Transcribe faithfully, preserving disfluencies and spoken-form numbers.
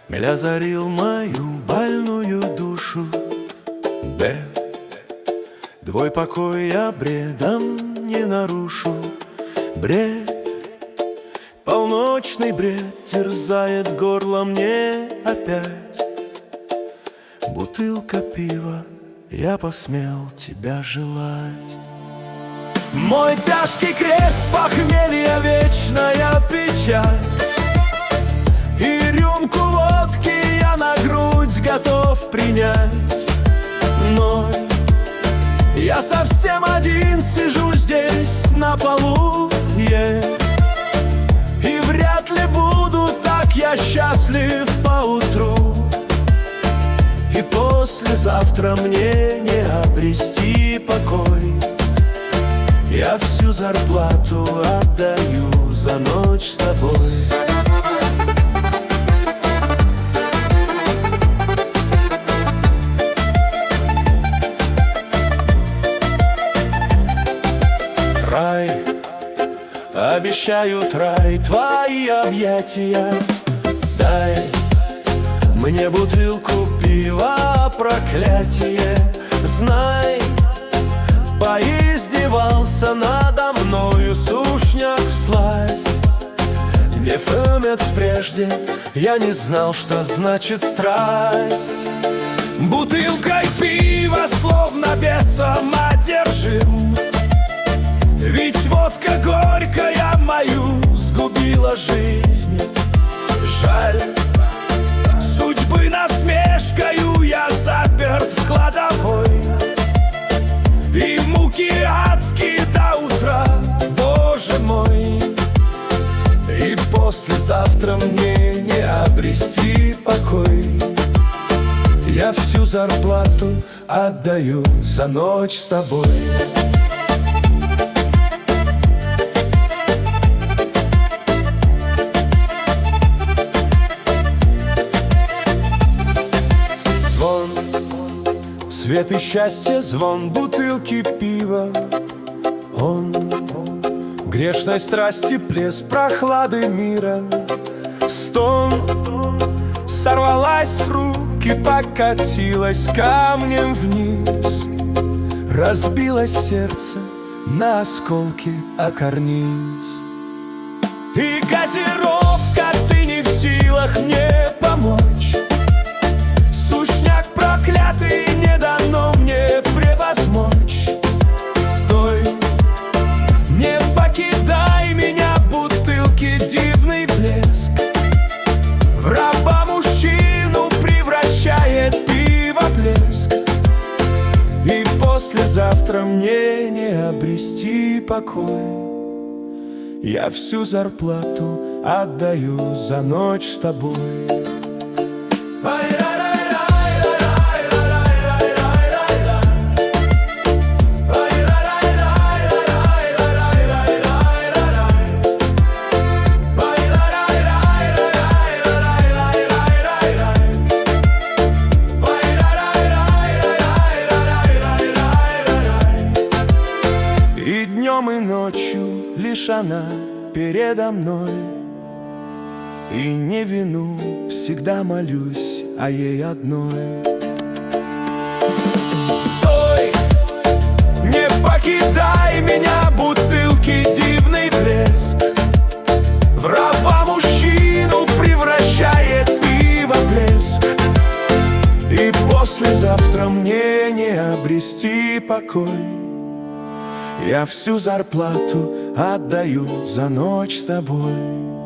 Мель озарил мою больную душу. Б. Твой покой я бредом не нарушу. Бред, полночный бред терзает горло мне опять. Бутылка пива, я посмел тебя желать. Мой тяжкий крест, похмелье, вечная печать. И рюмку водки я на грудь готов принять. Но я совсем один сижу здесь на полу, yeah. И вряд ли буду так я счастлив поутру. И послезавтра мне не обрести покой. Я всю зарплату отдаю за ночь с тобой. Рай, обещают рай твои объятия. Дай мне бутылку пива, проклятие. Знай, поиздевался надо мною сушняк всласть. Не фэмец прежде, я не знал, что значит страсть. Бутылкой пива словно бесом одержим. Ведь водка горькая мою сгубила жизнь. Жаль, судьбы насмешкою я заперт в кладовой. И муки адские до утра, Боже мой. И послезавтра мне не обрести покой. Я всю зарплату отдаю за ночь с тобой. Свет и счастье, звон бутылки пива. Он грешной страсти плес прохлады мира. Стон сорвалась с руки, покатилась камнем вниз. Разбилось сердце на осколки о карниз. И газировка, ты не в силах мне помочь. Сушняк проклятый, не дано мне превозмочь. Стой, не покидай меня, бутылки дивный блеск. В раба мужчину превращает пиво блеск. И послезавтра мне не обрести покой. Я всю зарплату отдаю за ночь с тобой. И днем, и ночью лишь она передо мной. И не вину, всегда молюсь о ей одной. Стой, не покидай меня, бутылки дивный блеск. В раба мужчину превращает пиво блеск. И послезавтра мне не обрести покой. Я всю зарплату отдаю за ночь с тобой.